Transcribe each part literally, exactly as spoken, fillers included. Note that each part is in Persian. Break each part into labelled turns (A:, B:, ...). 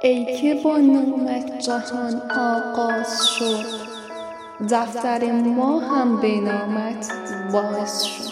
A: ای که با نامت جهان آغاز شد، دفتر ما هم به نامت باز شد.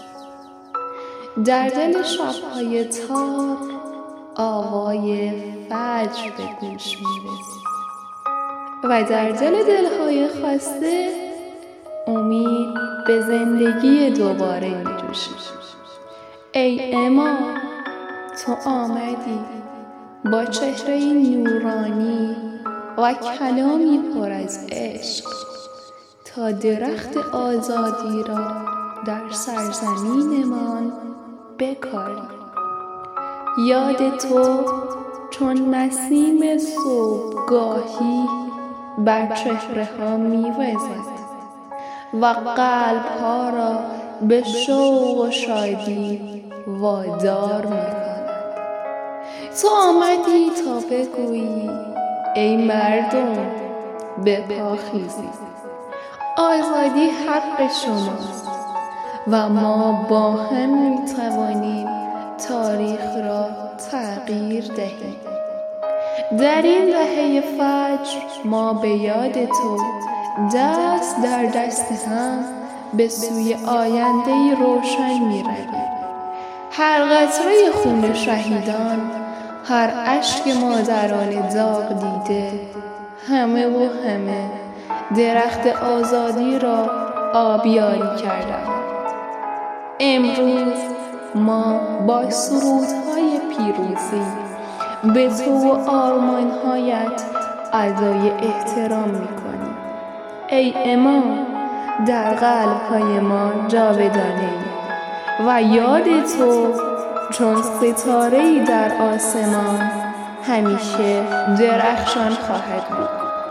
A: در دل شب‌های تار آوای فجر به گوش می‌رسید و در دل دل‌های خسته امید به زندگی دوباره می‌جوشید. ای امام، تو آمدی با چهره‌ای نورانی و کلامی پر از عشق تا درخت آزادی را در سرزمینمان بکاری. یاد تو چون نسیم صبحگاهی بر چهره‌ها می‌وزد و قلب‌ها را به شوق و شادی وادار می‌کند. تو آمدی تا بگویی ای مردم به پا خیزید، آزادی حق شماست و ما با هم می‌توانیم تاریخ را تغییر دهیم. در این دهه فجر ما به یاد تو دست در دست هم به سوی آینده‌ای روشن می‌رویم. هر قطره خون شهیدان، هر اشک مادران داغ دیده، همه و همه درخت آزادی را آبیاری کردند. امروز ما با سرودهای پیروزی به تو و آرمان‌هایت ادای احترام می‌کنیم. ای امام، در قلب‌های ما جاودانه‌ای و یاد تو چون ستاره‌ای در آسمان همیشه درخشان خواهد بود.